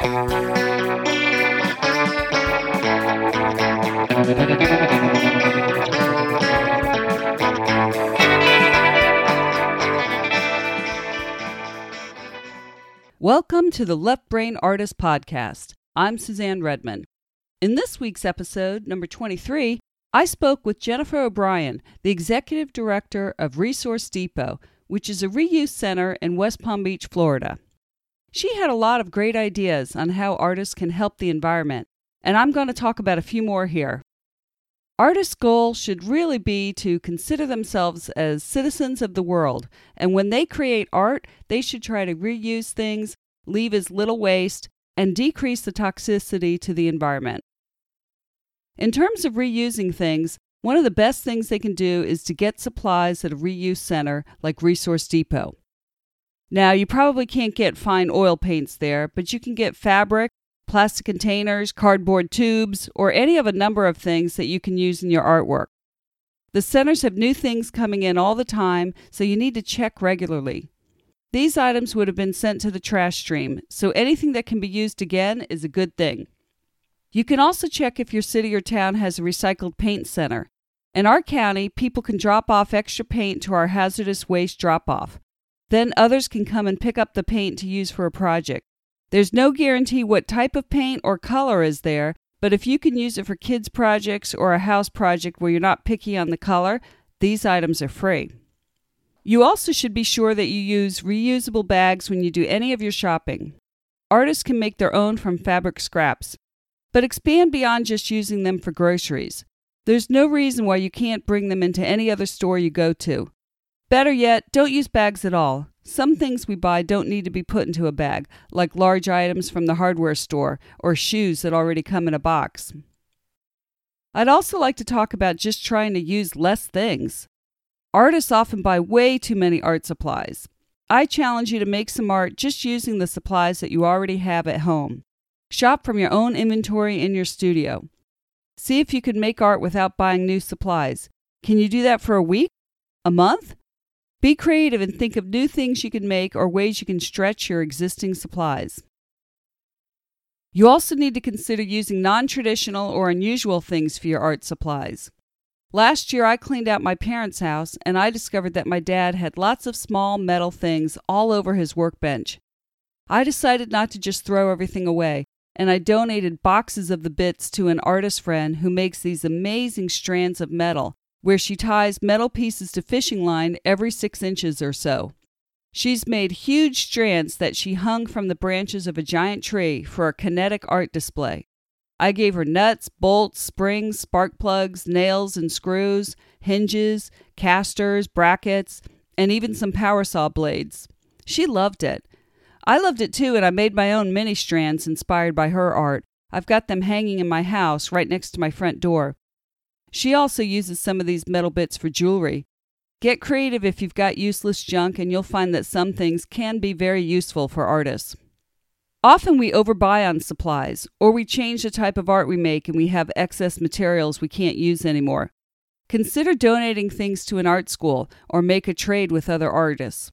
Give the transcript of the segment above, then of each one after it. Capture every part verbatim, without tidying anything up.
Welcome to the Left Brain Artist Podcast. I'm Suzanne Redmond. In this week's episode, number twenty-three, I spoke with Jennifer O'Brien, the Executive Director of Resource Depot, which is a reuse center in West Palm Beach, Florida. She had a lot of great ideas on how artists can help the environment, and I'm going to talk about a few more here. Artists' goal should really be to consider themselves as citizens of the world, and when they create art, they should try to reuse things, leave as little waste, and decrease the toxicity to the environment. In terms of reusing things, one of the best things they can do is to get supplies at a reuse center like Resource Depot. Now, you probably can't get fine oil paints there, but you can get fabric, plastic containers, cardboard tubes, or any of a number of things that you can use in your artwork. The centers have new things coming in all the time, so you need to check regularly. These items would have been sent to the trash stream, so anything that can be used again is a good thing. You can also check if your city or town has a recycled paint center. In our county, people can drop off extra paint to our hazardous waste drop-off. Then others can come and pick up the paint to use for a project. There's no guarantee what type of paint or color is there, but if you can use it for kids' projects or a house project where you're not picky on the color, these items are free. You also should be sure that you use reusable bags when you do any of your shopping. Artists can make their own from fabric scraps, but expand beyond just using them for groceries. There's no reason why you can't bring them into any other store you go to. Better yet, don't use bags at all. Some things we buy don't need to be put into a bag, like large items from the hardware store or shoes that already come in a box. I'd also like to talk about just trying to use less things. Artists often buy way too many art supplies. I challenge you to make some art just using the supplies that you already have at home. Shop from your own inventory in your studio. See if you can make art without buying new supplies. Can you do that for a week? A month? Be creative and think of new things you can make or ways you can stretch your existing supplies. You also need to consider using non-traditional or unusual things for your art supplies. Last year, I cleaned out my parents' house, and I discovered that my dad had lots of small metal things all over his workbench. I decided not to just throw everything away, and I donated boxes of the bits to an artist friend who makes these amazing strands of metal, where she ties metal pieces to fishing line every six inches or so. She's made huge strands that she hung from the branches of a giant tree for a kinetic art display. I gave her nuts, bolts, springs, spark plugs, nails and screws, hinges, casters, brackets, and even some power saw blades. She loved it. I loved it too, and I made my own mini strands inspired by her art. I've got them hanging in my house right next to my front door. She also uses some of these metal bits for jewelry. Get creative if you've got useless junk, and you'll find that some things can be very useful for artists. Often we overbuy on supplies, or we change the type of art we make and we have excess materials we can't use anymore. Consider donating things to an art school or make a trade with other artists.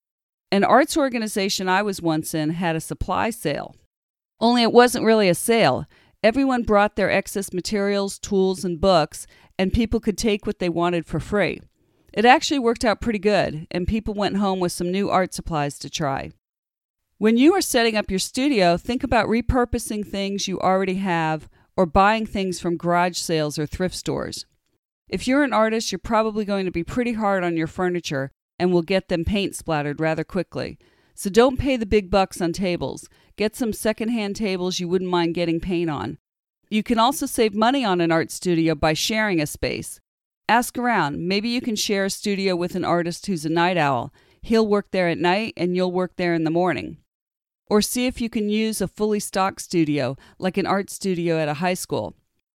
An arts organization I was once in had a supply sale. Only it wasn't really a sale. Everyone brought their excess materials, tools, and books, and people could take what they wanted for free. It actually worked out pretty good, and people went home with some new art supplies to try. When you are setting up your studio, think about repurposing things you already have or buying things from garage sales or thrift stores. If you're an artist, you're probably going to be pretty hard on your furniture and will get them paint splattered rather quickly. So don't pay the big bucks on tables. Get some secondhand tables you wouldn't mind getting paint on. You can also save money on an art studio by sharing a space. Ask around. Maybe you can share a studio with an artist who's a night owl. He'll work there at night and you'll work there in the morning. Or see if you can use a fully stocked studio, like an art studio at a high school.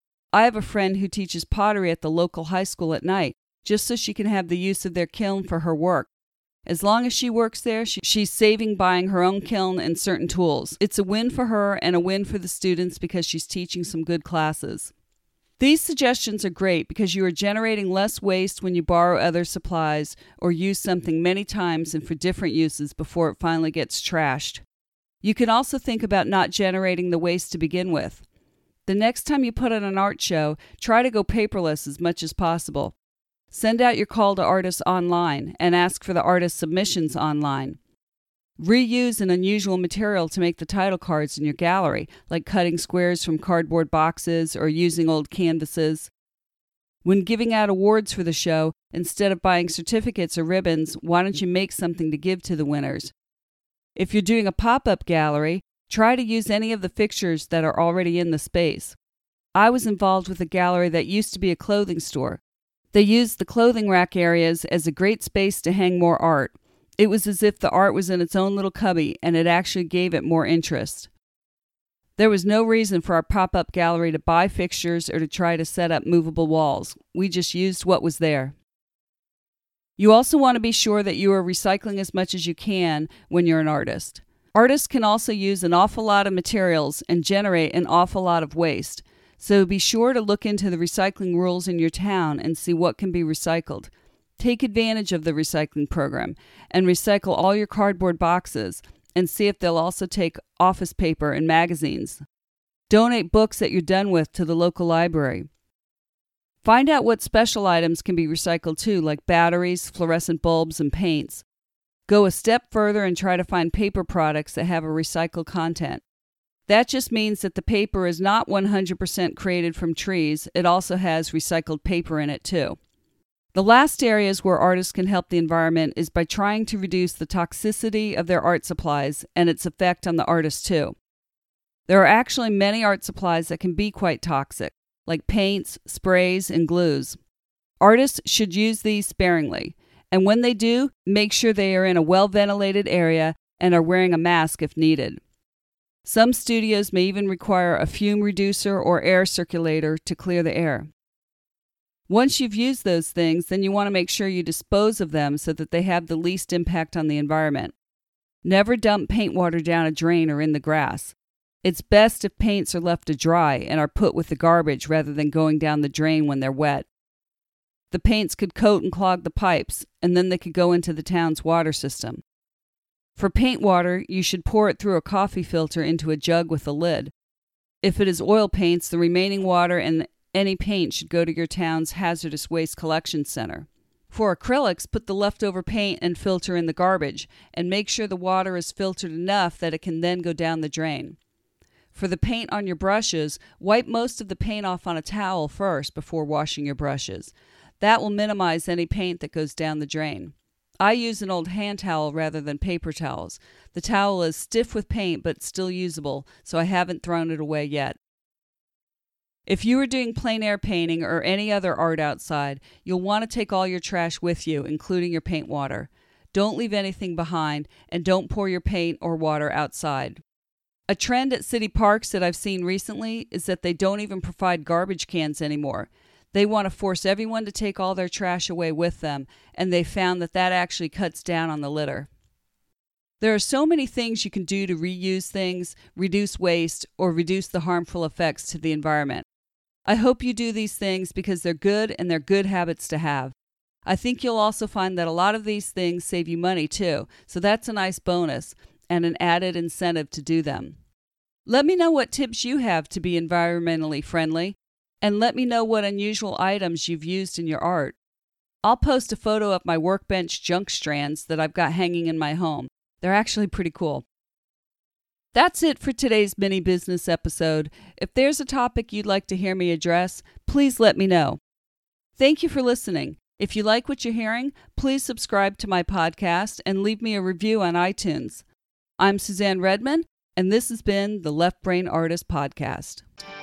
I have a friend who teaches pottery at the local high school at night, just so she can have the use of their kiln for her work. As long as she works there, she, she's saving buying her own kiln and certain tools. It's a win for her and a win for the students because she's teaching some good classes. These suggestions are great because you are generating less waste when you borrow other supplies or use something many times and for different uses before it finally gets trashed. You can also think about not generating the waste to begin with. The next time you put on an art show, try to go paperless as much as possible. Send out your call to artists online and ask for the artist submissions online. Reuse an unusual material to make the title cards in your gallery, like cutting squares from cardboard boxes or using old canvases. When giving out awards for the show, instead of buying certificates or ribbons, why don't you make something to give to the winners? If you're doing a pop-up gallery, try to use any of the fixtures that are already in the space. I was involved with a gallery that used to be a clothing store. They used the clothing rack areas as a great space to hang more art. It was as if the art was in its own little cubby, and it actually gave it more interest. There was no reason for our pop-up gallery to buy fixtures or to try to set up movable walls. We just used what was there. You also want to be sure that you are recycling as much as you can when you're an artist. Artists can also use an awful lot of materials and generate an awful lot of waste. So be sure to look into the recycling rules in your town and see what can be recycled. Take advantage of the recycling program and recycle all your cardboard boxes and see if they'll also take office paper and magazines. Donate books that you're done with to the local library. Find out what special items can be recycled too, like batteries, fluorescent bulbs, and paints. Go a step further and try to find paper products that have a recycled content. That just means that the paper is not one hundred percent created from trees. It also has recycled paper in it too. The last areas where artists can help the environment is by trying to reduce the toxicity of their art supplies and its effect on the artist too. There are actually many art supplies that can be quite toxic, like paints, sprays, and glues. Artists should use these sparingly, and when they do, make sure they are in a well-ventilated area and are wearing a mask if needed. Some studios may even require a fume reducer or air circulator to clear the air. Once you've used those things, then you want to make sure you dispose of them so that they have the least impact on the environment. Never dump paint water down a drain or in the grass. It's best if paints are left to dry and are put with the garbage rather than going down the drain when they're wet. The paints could coat and clog the pipes, and then they could go into the town's water system. For paint water, you should pour it through a coffee filter into a jug with a lid. If it is oil paints, the remaining water and any paint should go to your town's hazardous waste collection center. For acrylics, put the leftover paint and filter in the garbage, and make sure the water is filtered enough that it can then go down the drain. For the paint on your brushes, wipe most of the paint off on a towel first before washing your brushes. That will minimize any paint that goes down the drain. I use an old hand towel rather than paper towels. The towel is stiff with paint but still usable, so I haven't thrown it away yet. If you are doing plein air painting or any other art outside, you'll want to take all your trash with you, including your paint water. Don't leave anything behind, and don't pour your paint or water outside. A trend at city parks that I've seen recently is that they don't even provide garbage cans anymore. They want to force everyone to take all their trash away with them, and they found that that actually cuts down on the litter. There are so many things you can do to reuse things, reduce waste, or reduce the harmful effects to the environment. I hope you do these things because they're good and they're good habits to have. I think you'll also find that a lot of these things save you money too, so that's a nice bonus and an added incentive to do them. Let me know what tips you have to be environmentally friendly, and let me know what unusual items you've used in your art. I'll post a photo of my workbench junk strands that I've got hanging in my home. They're actually pretty cool. That's it for today's mini business episode. If there's a topic you'd like to hear me address, please let me know. Thank you for listening. If you like what you're hearing, please subscribe to my podcast and leave me a review on iTunes. I'm Suzanne Redmond, and this has been the Left Brain Artist Podcast.